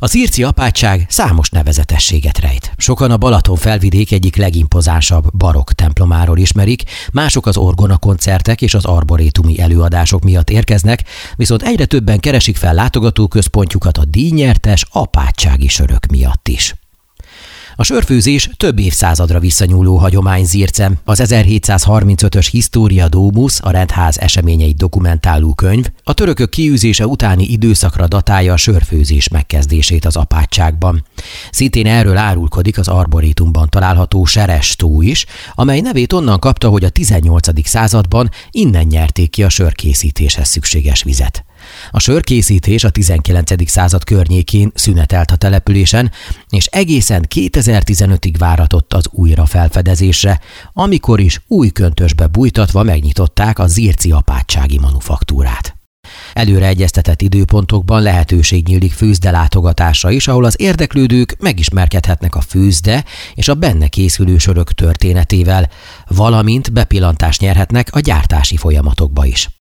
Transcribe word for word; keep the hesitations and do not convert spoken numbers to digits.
A zirci apátság számos nevezetességet rejt. Sokan a Balaton felvidék egyik legimpozánsabb barokk templomáról ismerik, mások az orgonakoncertek és az arborétumi előadások miatt érkeznek, viszont egyre többen keresik fel látogatóközpontjukat a díjnyertes apátsági sörök miatt is. A sörfőzés több évszázadra visszanyúló hagyomány Zircen. Az ezerhétszázharmincötös Historia Domus, a rendház eseményeit dokumentáló könyv, a törökök kiűzése utáni időszakra datálja a sörfőzés megkezdését az apátságban. Szintén erről árulkodik az arborétumban található Seres tó is, amely nevét onnan kapta, hogy a tizennyolcadik században innen nyerték ki a sörkészítéshez szükséges vizet. A sörkészítés a tizenkilencedik század környékén szünetelt a településen, és egészen kétezer-tizenötig váratott az újrafelfedezésre, amikor is új köntösbe bújtatva megnyitották a zirci apátsági manufaktúrát. Előre egyeztetett időpontokban lehetőség nyílik főzde látogatásra is, ahol az érdeklődők megismerkedhetnek a főzde és a benne készülő sörök történetével, valamint bepillantást nyerhetnek a gyártási folyamatokba is.